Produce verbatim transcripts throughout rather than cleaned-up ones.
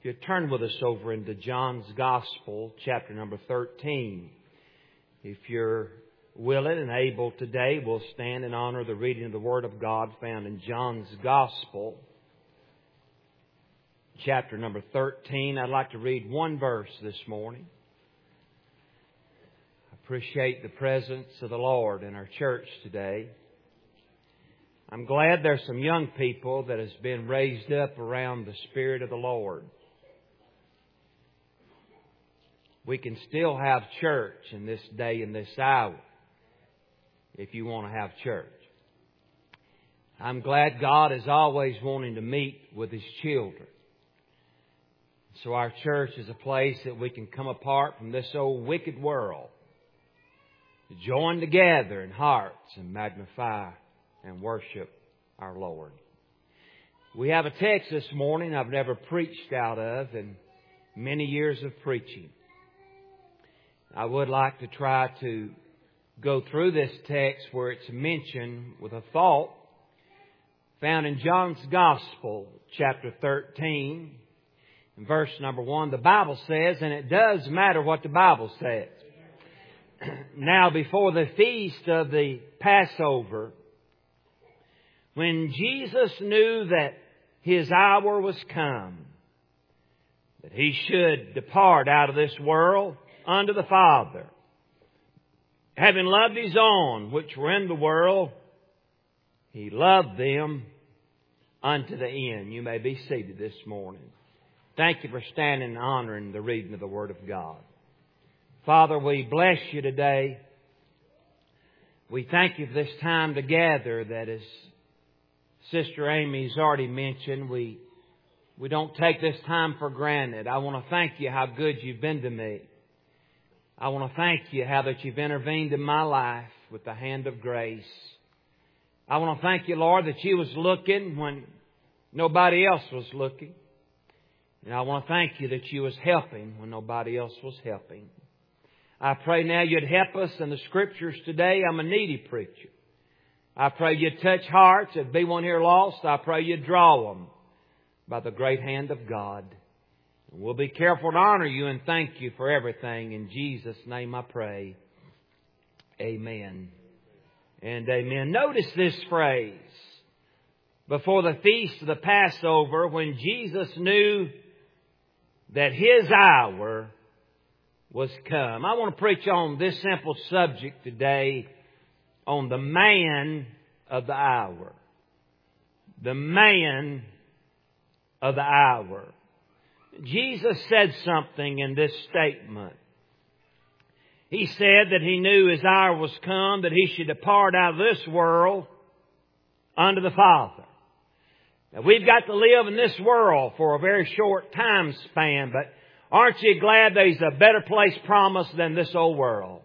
You turn with us over into John's Gospel, chapter number thirteen. If you're willing and able today, we'll stand and honor the reading of the Word of God found in John's Gospel, chapter number thirteen. I'd like to read one verse this morning. I appreciate the presence of the Lord in our church today. I'm glad there's some young people that has been raised up around the Spirit of the Lord. We can still have church in this day and this hour if you want to have church. I'm glad God is always wanting to meet with His children. So our church is a place that we can come apart from this old wicked world, to join together in hearts and magnify and worship our Lord. We have a text this morning I've never preached out of in many years of preaching. I would like to try to go through this text where it's mentioned with a thought found in John's Gospel, chapter thirteen, verse number one. The Bible says, and it does matter what the Bible says. Now, before the feast of the Passover, when Jesus knew that His hour was come, that He should depart out of this world unto the Father, having loved His own which were in the world, He loved them unto the end. You may be seated this morning. Thank you for standing and honoring the reading of the Word of God. Father, we bless You today. We thank You for this time together that, as Sister Amy's already mentioned, we, we don't take this time for granted. I want to thank You how good You've been to me. I want to thank You how that You've intervened in my life with the hand of grace. I want to thank You, Lord, that You was looking when nobody else was looking. And I want to thank You that You was helping when nobody else was helping. I pray now You'd help us in the Scriptures today. I'm a needy preacher. I pray You'd touch hearts. If be one here lost, I pray You'd draw them by the great hand of God. We'll be careful to honor You and thank You for everything. In Jesus' name I pray. Amen and amen. Notice this phrase. Before the feast of the Passover, when Jesus knew that His hour was come. I want to preach on this simple subject today, on the man of the hour. The man of the hour. Jesus said something in this statement. He said that He knew His hour was come, that He should depart out of this world unto the Father. Now, we've got to live in this world for a very short time span, but aren't you glad there's a better place promised than this old world?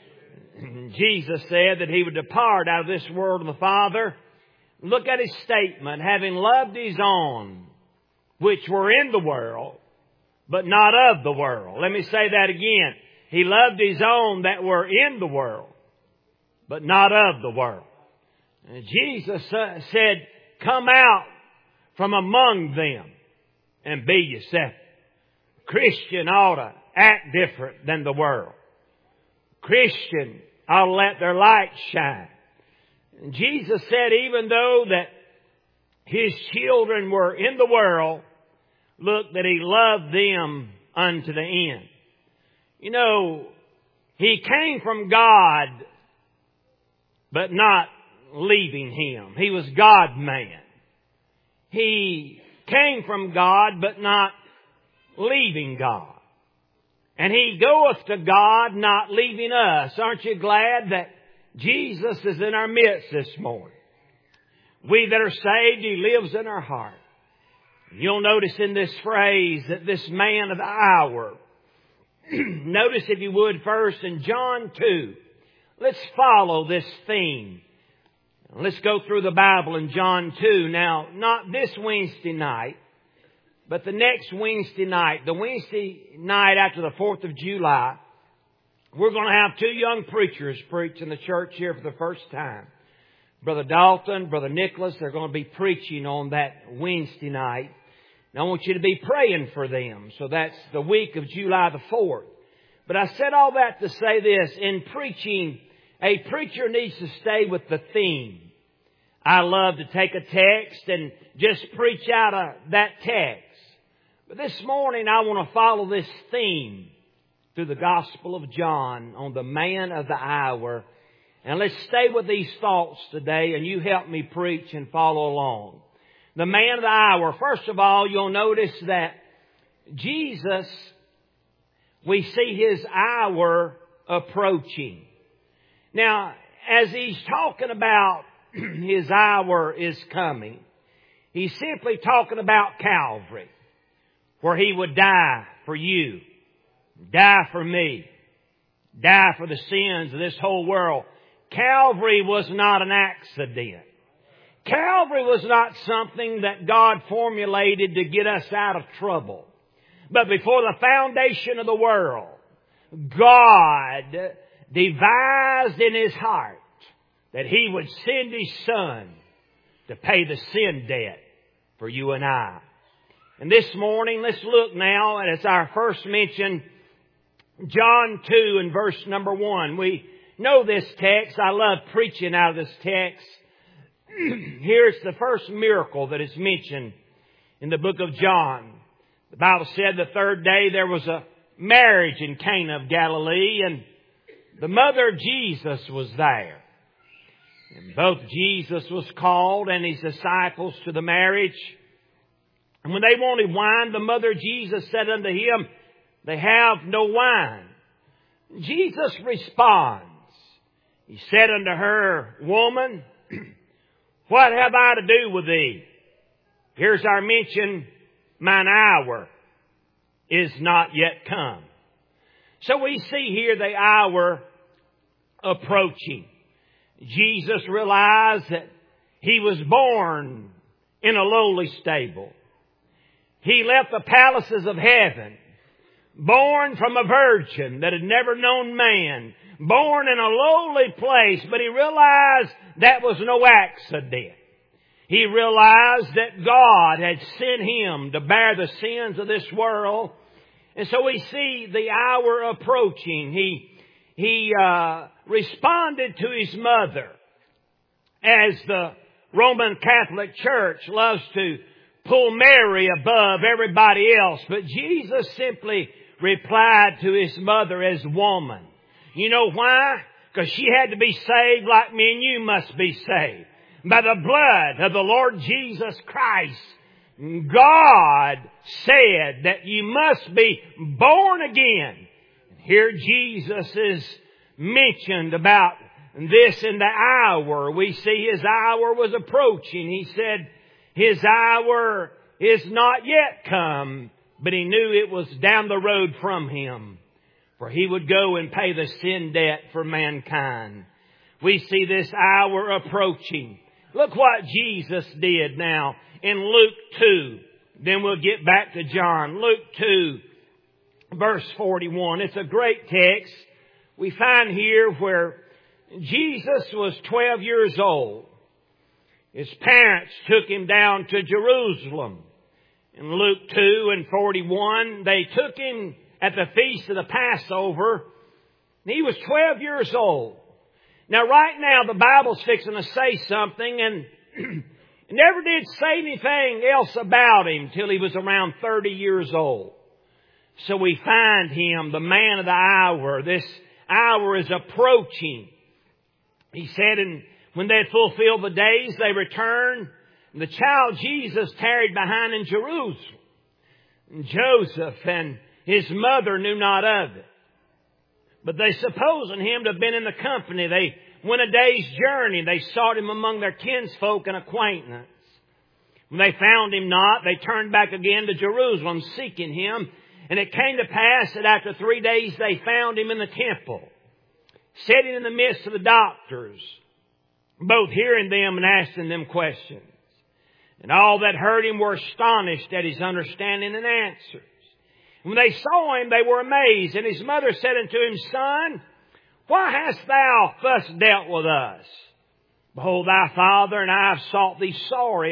Jesus said that He would depart out of this world to the Father. Look at His statement, having loved His own which were in the world, but not of the world. Let me say that again. He loved His own that were in the world, but not of the world. And Jesus said, come out from among them and be yourself. Christian ought to act different than the world. Christian ought to let their light shine. And Jesus said even though that His children were in the world, look, that He loved them unto the end. You know, He came from God, but not leaving Him. He was God-man. He came from God, but not leaving God. And He goeth to God, not leaving us. Aren't you glad that Jesus is in our midst this morning? We that are saved, He lives in our heart. You'll notice in this phrase that this man of the hour, notice if you would first in John two. Let's follow this theme. Let's go through the Bible in John two. Now, not this Wednesday night, but the next Wednesday night, the Wednesday night after the fourth of July, we're going to have two young preachers preach in the church here for the first time. Brother Dalton, Brother Nicholas, they're going to be preaching on that Wednesday night. And I want you to be praying for them. So that's the week of July the fourth. But I said all that to say this. In preaching, a preacher needs to stay with the theme. I love to take a text and just preach out of that text. But this morning I want to follow this theme through the Gospel of John on the man of the hour. And let's stay with these thoughts today, and you help me preach and follow along. The man of the hour. First of all, you'll notice that Jesus, we see His hour approaching. Now, as He's talking about His hour is coming, He's simply talking about Calvary, where He would die for you, die for me, die for the sins of this whole world. Calvary was not an accident. Calvary was not something that God formulated to get us out of trouble. But before the foundation of the world, God devised in His heart that He would send His Son to pay the sin debt for you and I. And this morning, let's look now, and it's our first mention, John two and verse number one. We know this text. I love preaching out of this text. Here's the first miracle that is mentioned in the book of John. The Bible said the third day there was a marriage in Cana of Galilee, and the mother of Jesus was there. And both Jesus was called and His disciples to the marriage. And when they wanted wine, the mother of Jesus said unto Him, they have no wine. Jesus responds. He said unto her, Woman, what have I to do with thee? Here's our mention, mine hour is not yet come. So we see here the hour approaching. Jesus realized that He was born in a lowly stable. He left the palaces of heaven, born from a virgin that had never known man, born in a lowly place, but He realized that was no accident. He realized that God had sent Him to bear the sins of this world. And so we see the hour approaching. He, he uh, responded to His mother, as the Roman Catholic Church loves to pull Mary above everybody else. But Jesus simply replied to His mother as woman. You know why? Because she had to be saved like me and you must be saved. By the blood of the Lord Jesus Christ, God said that you must be born again. Here Jesus is mentioned about this in the hour. We see His hour was approaching. He said His hour is not yet come, but He knew it was down the road from Him, for He would go and pay the sin debt for mankind. We see this hour approaching. Look what Jesus did now in Luke two. Then we'll get back to John. Luke two, verse forty-one. It's a great text. We find here where Jesus was twelve years old. His parents took Him down to Jerusalem. In Luke two and forty-one, they took Him at the feast of the Passover. And He was twelve years old. Now right now the Bible's fixing to say something, and it never did say anything else about Him till He was around thirty years old. So we find Him, the man of the hour. This hour is approaching. He said, and when they had fulfilled the days, they returned. And the child Jesus tarried behind in Jerusalem. And Joseph and His mother knew not of it. But they supposing Him to have been in the company, they went a day's journey. They sought Him among their kinsfolk and acquaintance. When they found Him not, they turned back again to Jerusalem, seeking Him. And it came to pass that after three days they found Him in the temple, sitting in the midst of the doctors, both hearing them and asking them questions. And all that heard Him were astonished at His understanding and answers. When they saw Him, they were amazed. And His mother said unto Him, Son, why hast Thou thus dealt with us? Behold, Thy Father and I have sought Thee sorry. And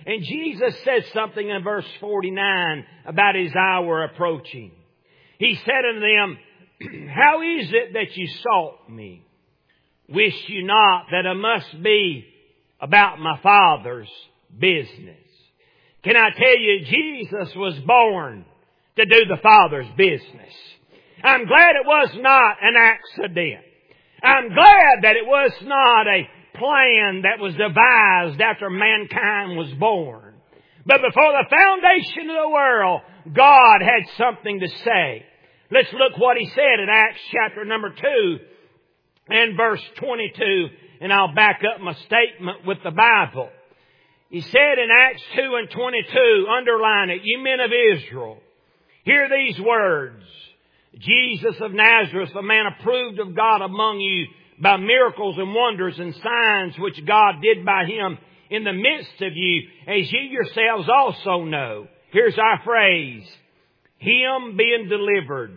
And Jesus says something in verse forty-nine about His hour approaching. He said unto them, How is it that you sought me? Wish you not that I must be about my Father's business? Can I tell you, Jesus was born to do the Father's business. I'm glad it was not an accident. I'm glad that it was not a plan that was devised after mankind was born. But before the foundation of the world, God had something to say. Let's look what He said in Acts chapter number two and verse twenty-two. And I'll back up my statement with the Bible. He said in Acts two and twenty-two, underline it, you men of Israel, hear these words. Jesus of Nazareth, a man approved of God among you by miracles and wonders and signs which God did by Him in the midst of you, as ye yourselves also know. Here's our phrase. Him being delivered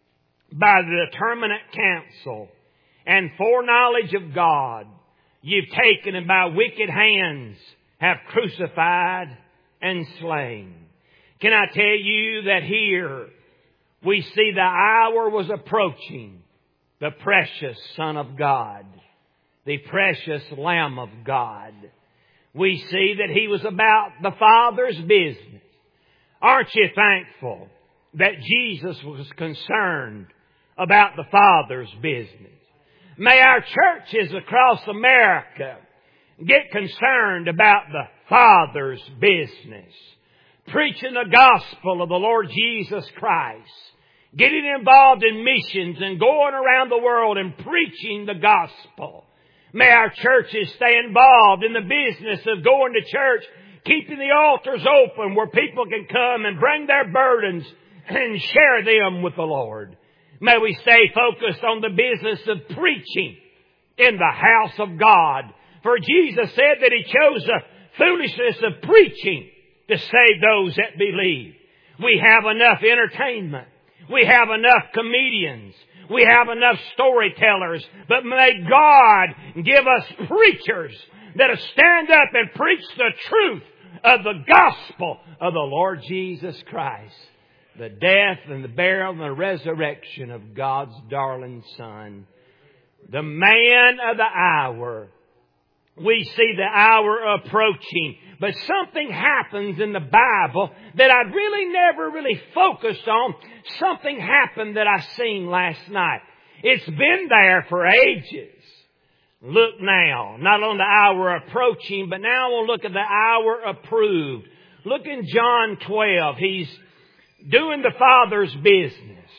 by the determinate counsel and foreknowledge of God, you've taken and by wicked hands have crucified and slain. Can I tell you that here we see the hour was approaching. The precious Son of God. The precious Lamb of God. We see that He was about the Father's business. Aren't you thankful that Jesus was concerned about the Father's business? May our churches across America get concerned about the Father's business. Preaching the gospel of the Lord Jesus Christ. Getting involved in missions and going around the world and preaching the gospel. May our churches stay involved in the business of going to church, keeping the altars open where people can come and bring their burdens and share them with the Lord. May we stay focused on the business of preaching in the house of God. For Jesus said that He chose the foolishness of preaching to save those that believe. We have enough entertainment. We have enough comedians. We have enough storytellers. But may God give us preachers that will stand up and preach the truth of the gospel of the Lord Jesus Christ. The death and the burial and the resurrection of God's darling Son. The man of the hour. We see the hour approaching. But something happens in the Bible that I'd really never really focused on. Something happened that I seen last night. It's been there for ages. Look now, not on the hour approaching, but now we'll look at the hour approved. Look in John twelve. He's doing the Father's business.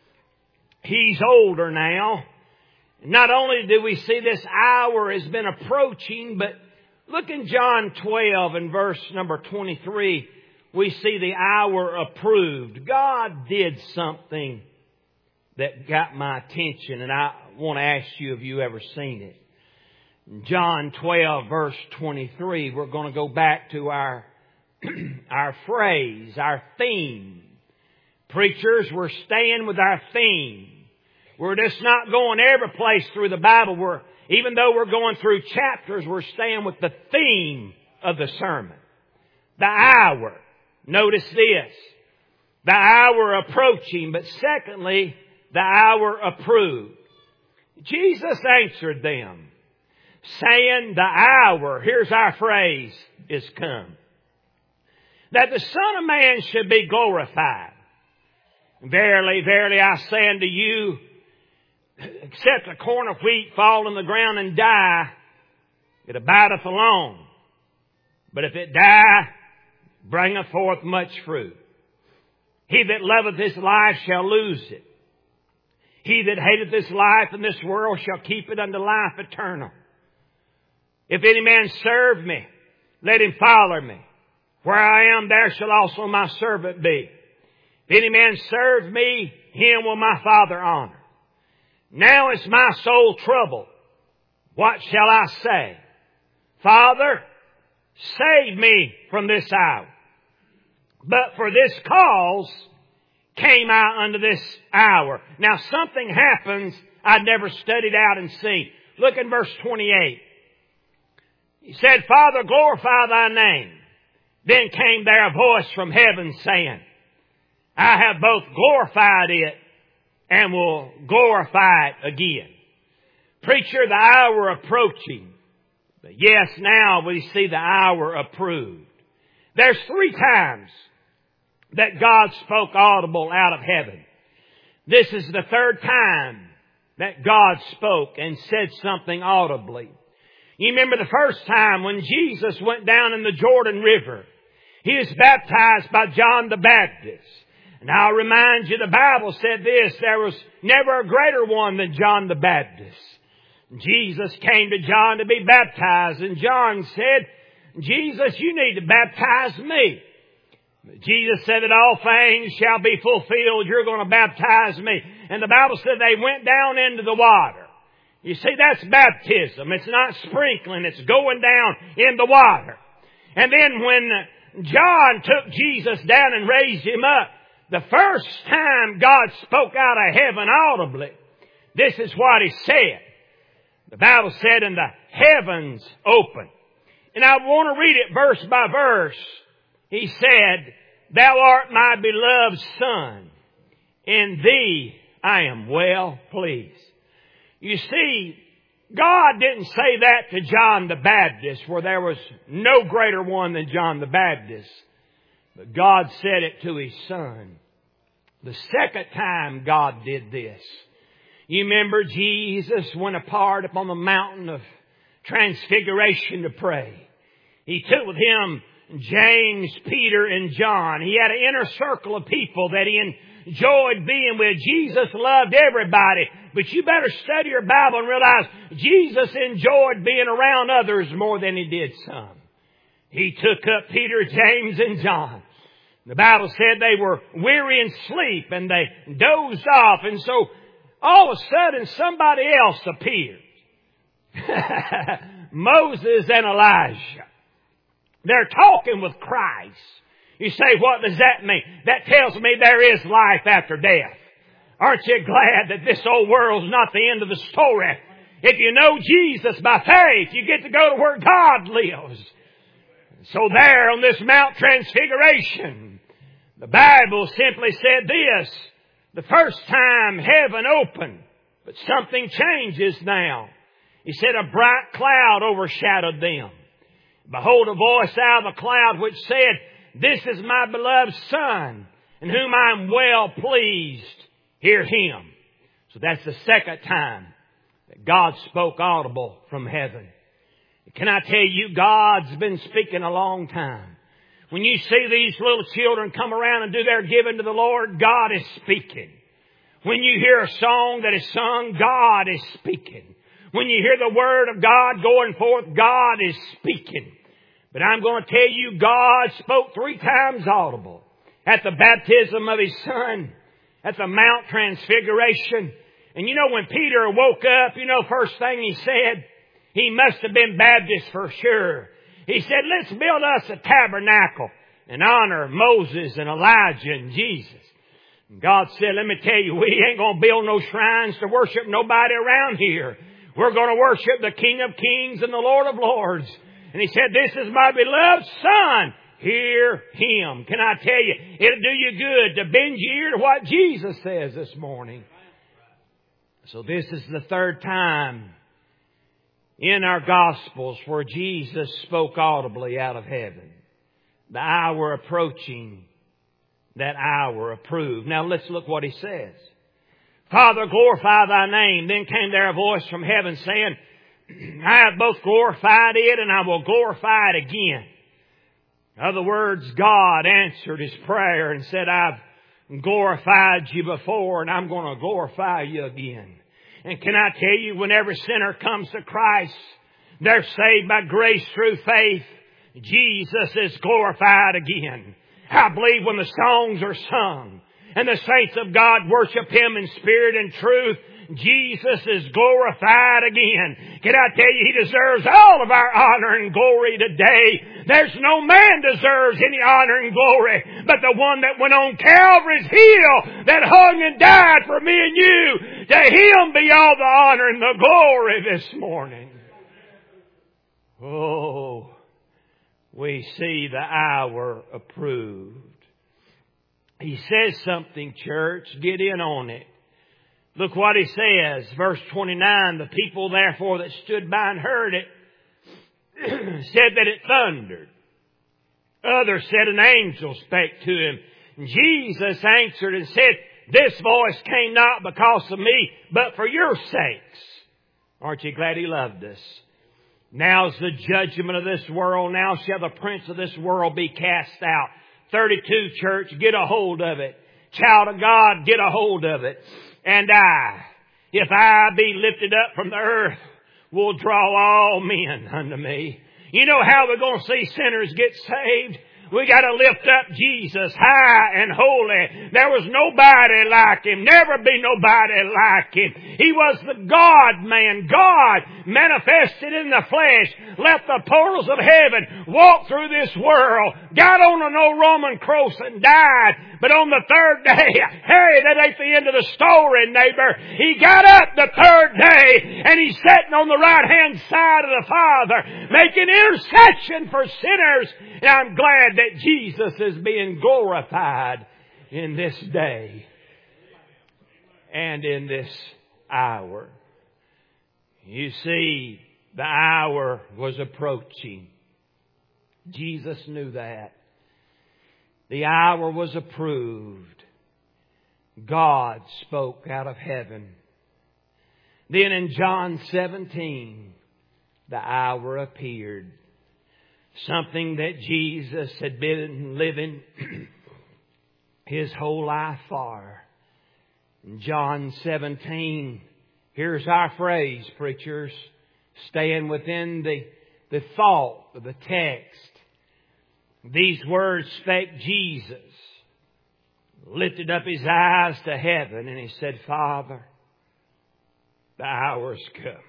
He's older now. Not only do we see this hour has been approaching, but look in John twelve and verse number twenty-three. We see the hour approved. God did something that got my attention, and I want to ask you if you ever seen it. In John twelve verse twenty-three, we're going to go back to our, our phrase, our theme. Preachers, we're staying with our theme. We're just not going every place through the Bible. We're, even though we're going through chapters, we're staying with the theme of the sermon. The hour. Notice this. The hour approaching, but secondly, the hour approved. Jesus answered them, saying, the hour, here's our phrase, is come, that the Son of Man should be glorified. Verily, verily, I say unto you, except a corn of wheat fall in the ground and die, it abideth alone. But if it die, bringeth forth much fruit. He that loveth his life shall lose it. He that hateth this life in this world shall keep it unto life eternal. If any man serve me, let him follow me. Where I am, there shall also my servant be. If any man serve me, him will my Father honor. Now is my soul troubled. What shall I say? Father, save me from this hour. But for this cause came I unto this hour. Now something happens I'd never studied out and seen. Look in verse twenty-eight. He said, Father, glorify thy name. Then came there a voice from heaven saying, I have both glorified it and will glorify it again. Preacher, the hour approaching. But yes, now we see the hour approved. There's three times that God spoke audible out of heaven. This is the third time that God spoke and said something audibly. You remember the first time when Jesus went down in the Jordan River. He was baptized by John the Baptist. And I'll remind you, the Bible said this, there was never a greater one than John the Baptist. Jesus came to John to be baptized, and John said, Jesus, you need to baptize me. But Jesus said that all things shall be fulfilled. You're going to baptize me. And the Bible said they went down into the water. You see, that's baptism. It's not sprinkling. It's going down in the water. And then when John took Jesus down and raised him up, the first time God spoke out of heaven audibly, this is what He said. The Bible said, and the heavens opened. And I want to read it verse by verse. He said, Thou art my beloved Son. In Thee I am well pleased. You see, God didn't say that to John the Baptist, where there was no greater one than John the Baptist. But God said it to His Son. The second time God did this, you remember Jesus went apart upon the mountain of transfiguration to pray. He took with Him James, Peter, and John. He had an inner circle of people that He enjoyed being with. Jesus loved everybody. But you better study your Bible and realize Jesus enjoyed being around others more than He did some. He took up Peter, James, and John. The Bible said they were weary and sleep and they dozed off. And so all of a sudden somebody else appeared. Moses and Elijah. They're talking with Christ. You say, what does that mean? That tells me there is life after death. Aren't you glad that this old world's not the end of the story? If you know Jesus by faith, you get to go to where God lives. So there on this Mount Transfiguration, the Bible simply said this, the first time heaven opened, but something changes now. He said a bright cloud overshadowed them. Behold, a voice out of the cloud which said, This is my beloved Son, in whom I am well pleased. Hear Him. So that's the second time that God spoke audible from heaven. Can I tell you, God's been speaking a long time. When you see these little children come around and do their giving to the Lord, God is speaking. When you hear a song that is sung, God is speaking. When you hear the Word of God going forth, God is speaking. But I'm going to tell you, God spoke three times audible. At the baptism of His Son, at the Mount Transfiguration. And you know, when Peter woke up, you know, first thing he said, he must have been Baptist for sure. He said, let's build us a tabernacle and honor Moses and Elijah and Jesus. And God said, let me tell you, we ain't going to build no shrines to worship nobody around here. We're going to worship the King of Kings and the Lord of Lords. And He said, this is my beloved Son. Hear Him. Can I tell you, it'll do you good to bend your ear to what Jesus says this morning. So this is the third time in our Gospels where Jesus spoke audibly out of heaven. The hour approaching, that hour approved. Now let's look what He says. Father, glorify Thy name. Then came there a voice from heaven saying, I have both glorified it and I will glorify it again. In other words, God answered His prayer and said, I've glorified you before and I'm going to glorify you again. And can I tell you, when every sinner comes to Christ, they're saved by grace through faith. Jesus is glorified again. I believe when the songs are sung and the saints of God worship Him in spirit and truth, Jesus is glorified again. Can I tell you, He deserves all of our honor and glory today. There's no man deserves any honor and glory but the one that went on Calvary's hill, that hung and died for me and you. To Him be all the honor and the glory this morning. Oh, we see the hour approved. He says something, church. Get in on it. Look what he says. Verse twenty-nine, the people therefore that stood by and heard it said that it thundered. Others said an angel spake to him. And Jesus answered and said, this voice came not because of me, but for your sakes. Aren't you glad He loved us? Now's the judgment of this world. Now shall the prince of this world be cast out. thirty-two, church, get a hold of it. Child of God, get a hold of it. And I, if I be lifted up from the earth, will draw all men unto me. You know how we're going to see sinners get saved? We got to lift up Jesus high and holy. There was nobody like Him. Never be nobody like Him. He was the God-man. God manifested in the flesh. Left the portals of heaven. Walked through this world. Got on an old Roman cross and died. But on the third day, hey, that ain't the end of the story, neighbor. He got up the third day and He's sitting on the right-hand side of the Father, making intercession for sinners. And I'm glad that Jesus is being glorified in this day and in this hour. You see, the hour was approaching. Jesus knew that. The hour was approved. God spoke out of heaven. Then in John seventeen, the hour appeared. Something that Jesus had been living His whole life for. In John seventeen, here's our phrase, preachers, staying within the, the thought of the text. These words spake Jesus, lifted up His eyes to heaven, and He said, Father, the hour's come.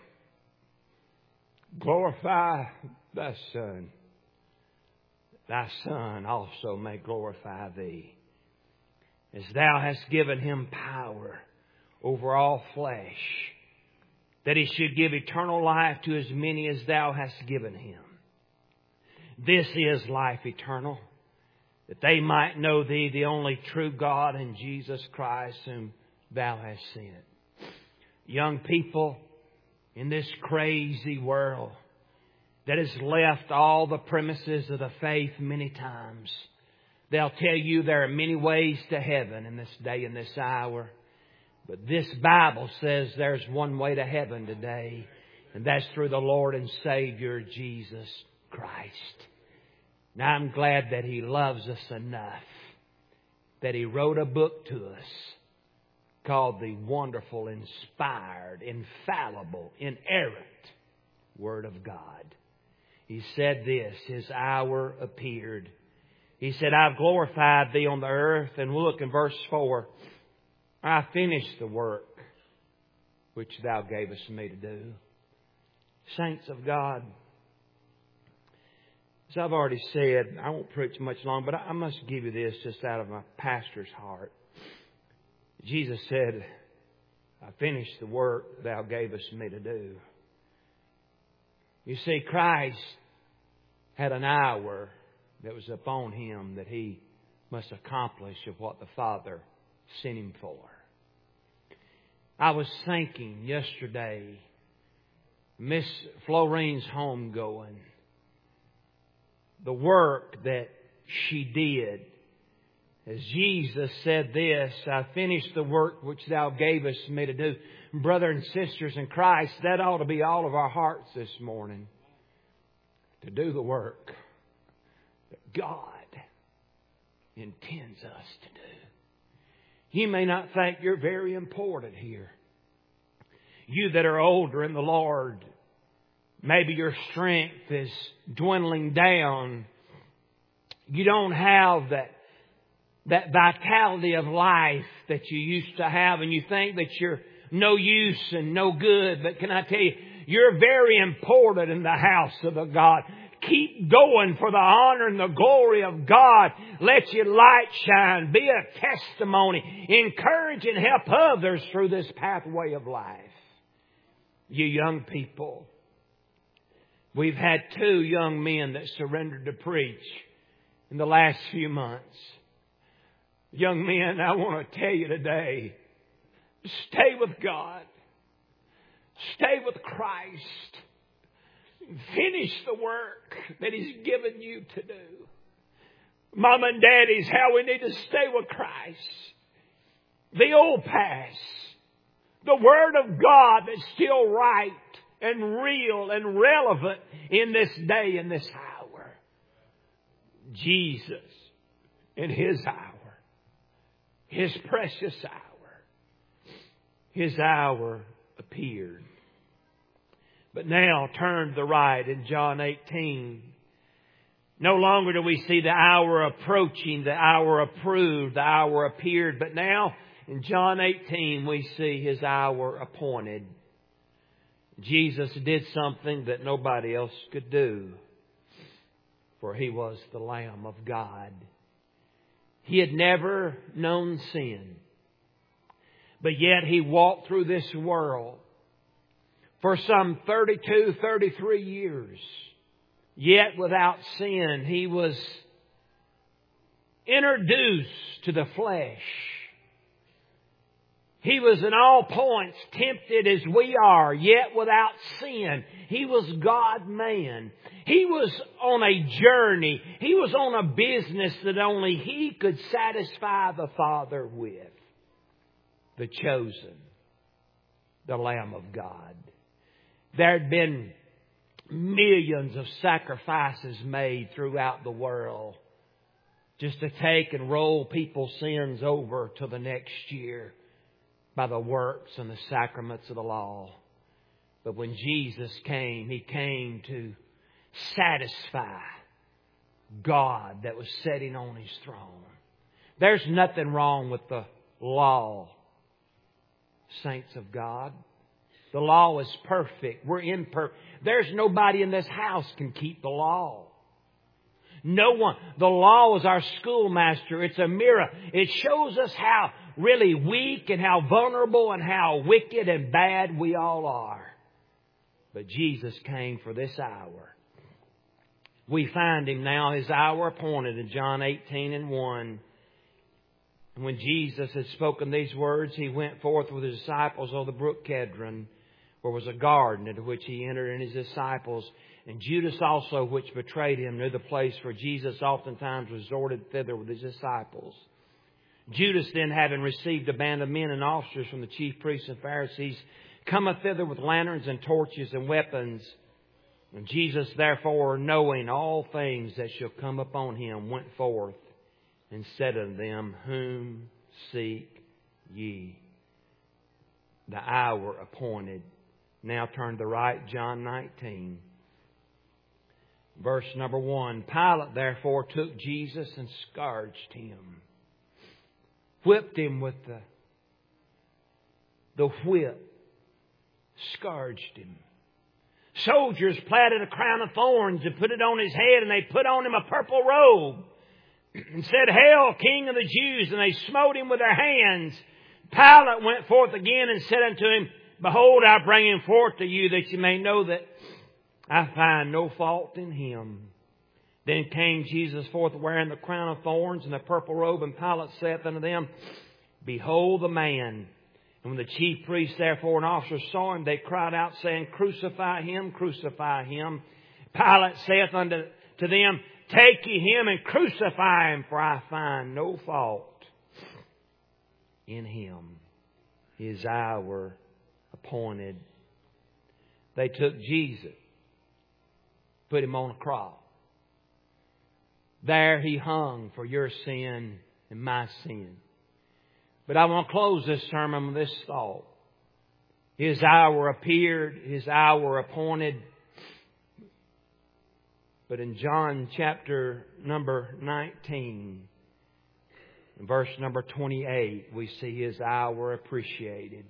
Glorify Thy Son. Thy Son also may glorify Thee, as Thou hast given Him power over all flesh, that He should give eternal life to as many as Thou hast given Him. This is life eternal, that they might know Thee, the only true God, and Jesus Christ, whom Thou hast sent. Young people, in this crazy world that has left all the premises of the faith many times, they'll tell you there are many ways to heaven in this day and this hour. But this Bible says there's one way to heaven today, and that's through the Lord and Savior Jesus Christ. Now I'm glad that He loves us enough that He wrote a book to us called the wonderful, inspired, infallible, inerrant Word of God. He said this, His hour appeared. He said, I've glorified Thee on the earth. And we'll look in verse four. I finished the work which Thou gavest me to do. Saints of God, as I've already said, I won't preach much long, but I must give you this just out of my pastor's heart. Jesus said, I finished the work Thou gavest me to do. You see, Christ had an hour that was upon Him that He must accomplish of what the Father sent Him for. I was thinking yesterday, Miss Florine's homegoing, the work that she did. As Jesus said this, I finished the work which Thou gavest me to do. Brother and sisters in Christ, that ought to be all of our hearts this morning. To do the work that God intends us to do. You may not think you're very important here. You that are older in the Lord, maybe your strength is dwindling down. You don't have that that vitality of life that you used to have, and you think that you're no use and no good. But can I tell you, you're very important in the house of the God. Keep going for the honor and the glory of God. Let your light shine. Be a testimony. Encourage and help others through this pathway of life. You young people, We've had two young men that surrendered to preach in the last few months. Young men, I want to tell you today, stay with God. Stay with Christ. Finish the work that He's given you to do. Mom and Daddy's how we need to stay with Christ. The old past. The Word of God that's still right and real and relevant in this day and this hour. Jesus in His hour. His precious hour. His hour appeared. But now turn to the right in John eighteen. No longer do we see the hour approaching, the hour approved, the hour appeared. But now in John eighteen we see His hour appointed. Jesus did something that nobody else could do. For He was the Lamb of God. He had never known sin. But yet He walked through this world for some thirty-two, thirty-three years. Yet without sin, He was introduced to the flesh. He was in all points tempted as we are, yet without sin. He was God-man. He was on a journey. He was on a business that only He could satisfy the Father with. The chosen, the Lamb of God. There had been millions of sacrifices made throughout the world just to take and roll people's sins over to the next year by the works and the sacraments of the law. But when Jesus came, He came to satisfy God that was sitting on His throne. There's nothing wrong with the law, saints of God. The law is perfect. We're imperfect. There's nobody in this house can keep the law. No one. The law is our schoolmaster. It's a mirror. It shows us how really weak and how vulnerable and how wicked and bad we all are. But Jesus came for this hour. We find Him now, His hour appointed in John eighteen and one. And when Jesus had spoken these words, He went forth with His disciples on the brook Kedron, where was a garden into which He entered and His disciples. And Judas also, which betrayed Him, knew the place, for Jesus oftentimes resorted thither with His disciples. Judas then, having received a band of men and officers from the chief priests and Pharisees, cometh thither with lanterns and torches and weapons. And Jesus, therefore, knowing all things that shall come upon Him, went forth and said unto them, Whom seek ye? The hour appointed. Now turn to the right, John nineteen. Verse number one. Pilate therefore took Jesus and scourged Him. Whipped Him with the, the whip. Scourged Him. Soldiers plaited a crown of thorns and put it on His head, and they put on Him a purple robe. And said, Hail, King of the Jews! And they smote Him with their hands. Pilate went forth again and said unto Him, Behold, I bring Him forth to you, that you may know that I find no fault in Him. Then came Jesus forth wearing the crown of thorns and the purple robe, and Pilate saith unto them, Behold the man. And when the chief priests therefore and officers saw Him, they cried out, saying, Crucify Him, crucify Him. Pilate saith unto to them, Take ye Him and crucify Him, for I find no fault in Him. His hour appointed. They took Jesus, put Him on a cross. There He hung for your sin and my sin. But I want to close this sermon with this thought. His hour appeared, His hour appointed. But in John chapter number nineteen, verse number twenty-eight, we see His hour appreciated.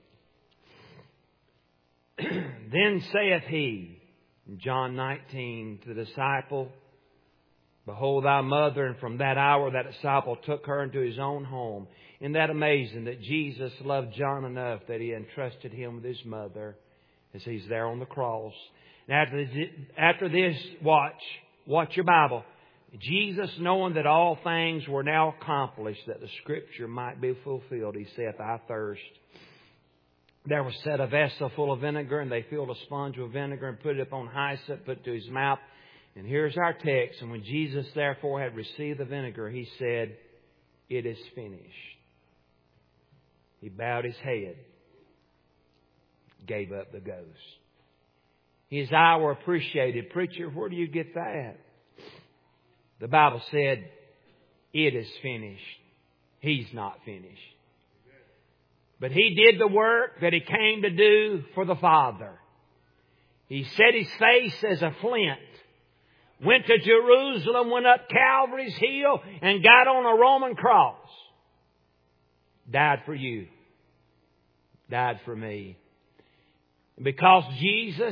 Then saith He, in John nineteen, to the disciple, Behold thy mother. And from that hour that disciple took her into his own home. Isn't that amazing that Jesus loved John enough that He entrusted him with his mother as he's there on the cross? And after this, after this, watch, watch your Bible. Jesus, knowing that all things were now accomplished, that the Scripture might be fulfilled, He saith, I thirst. There was set a vessel full of vinegar, and they filled a sponge with vinegar and put it upon hyssop, put it to His mouth. And here's our text. And when Jesus therefore had received the vinegar, He said, it is finished. He bowed His head, gave up the ghost. His hour appreciated. Preacher, where do you get that? The Bible said, it is finished. He's not finished. But He did the work that He came to do for the Father. He set His face as a flint, went to Jerusalem, went up Calvary's hill, and got on a Roman cross. Died for you. Died for me. Because Jesus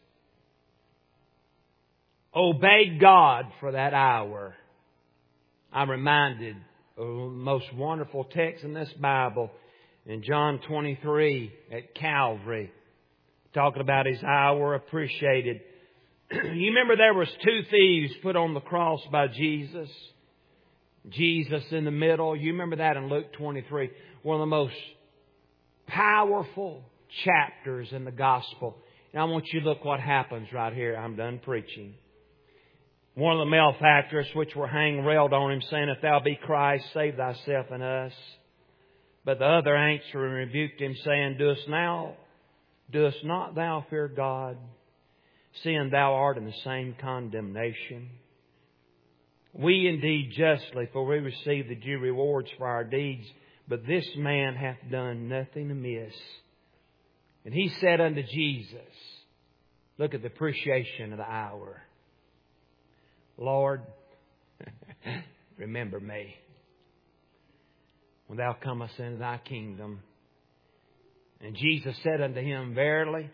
obeyed God for that hour, I'm reminded of the most wonderful text in this Bible in John twenty-three at Calvary, talking about His hour appreciated. You remember there was two thieves put on the cross by Jesus. Jesus in the middle. You remember that in Luke twenty-three. One of the most powerful chapters in the Gospel. And I want you to look what happens right here. I'm done preaching. One of the malefactors which were hanged railed on Him, saying, if Thou be Christ, save Thyself and us. But the other answered and rebuked Him, saying, Doest now, doest not Thou fear God, seeing Thou art in the same condemnation? We indeed justly, for we receive the due rewards for our deeds, but this man hath done nothing amiss. And He said unto Jesus, look at the appreciation of the hour, Lord, remember me when Thou comest into Thy kingdom. And Jesus said unto him, verily,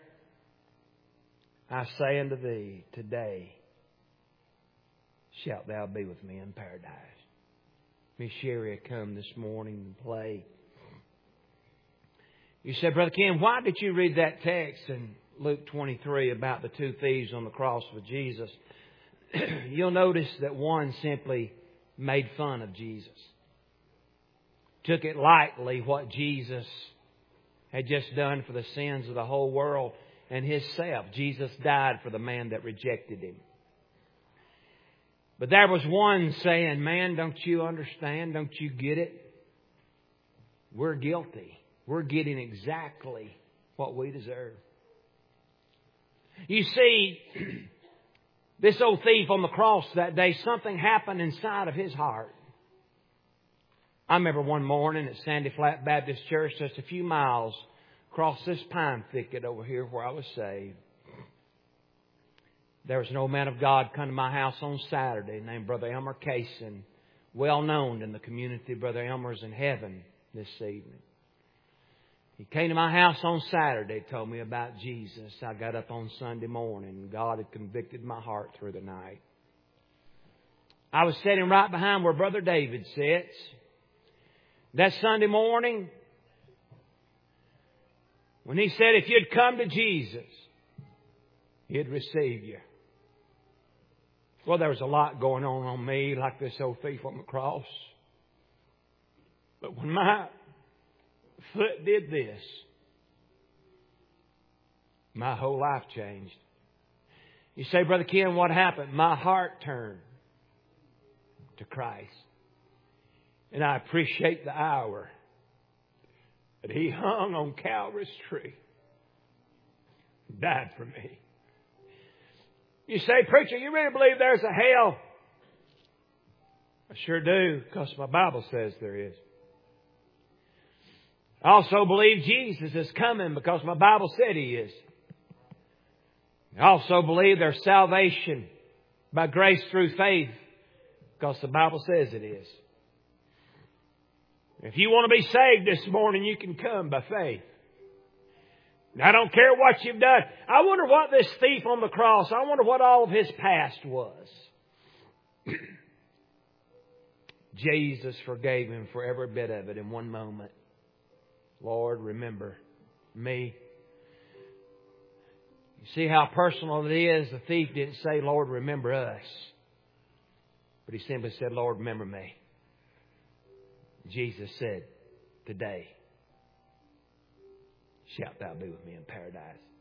I say unto thee, today shalt thou be with me in paradise. Miss Sherry come this morning and play. You said, Brother Ken, why did you read that text in Luke twenty-three about the two thieves on the cross with Jesus? You'll notice that one simply made fun of Jesus. Took it lightly what Jesus had just done for the sins of the whole world and Himself. Jesus died for the man that rejected Him. But there was one saying, man, don't you understand? Don't you get it? We're guilty. We're getting exactly what we deserve. You see, this old thief on the cross that day, something happened inside of his heart. I remember one morning at Sandy Flat Baptist Church, just a few miles across this pine thicket over here where I was saved. There was an old man of God come to my house on Saturday named Brother Elmer Kaysen, well known in the community. Brother Elmer's in heaven this evening. He came to my house on Saturday, told me about Jesus. I got up on Sunday morning and God had convicted my heart through the night. I was sitting right behind where Brother David sits. That Sunday morning, when he said, if you'd come to Jesus, He'd receive you. Well, there was a lot going on on me, like this old thief on the cross. But when my foot did this, my whole life changed. You say, Brother Ken, what happened? My heart turned to Christ. And I appreciate the hour that He hung on Calvary's tree, died for me. You say, preacher, you really believe there's a hell? I sure do, because my Bible says there is. I also believe Jesus is coming because my Bible said He is. I also believe there's salvation by grace through faith because the Bible says it is. If you want to be saved this morning, you can come by faith. And I don't care what you've done. I wonder what this thief on the cross, I wonder what all of his past was. Jesus forgave him for every bit of it in one moment. Lord, remember me. You see how personal it is? The thief didn't say, Lord, remember us. But he simply said, Lord, remember me. Jesus said, today shalt thou be with me in paradise.